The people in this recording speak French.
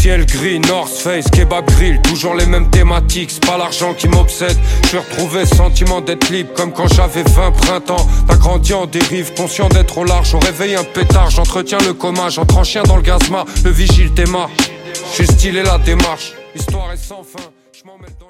Ciel gris, North Face, Kebab Grill, toujours les mêmes thématiques, c'est pas l'argent qui m'obsède. Je retrouvé sentiment d'être libre comme quand j'avais 20 printemps. T'as grandi en dérive, conscient d'être au large. Au réveil un pétard, j'entretiens le coma. J'entre en chien dans le gazma, le vigile t'aima. J'ai stylé la démarche, l'histoire est sans fin.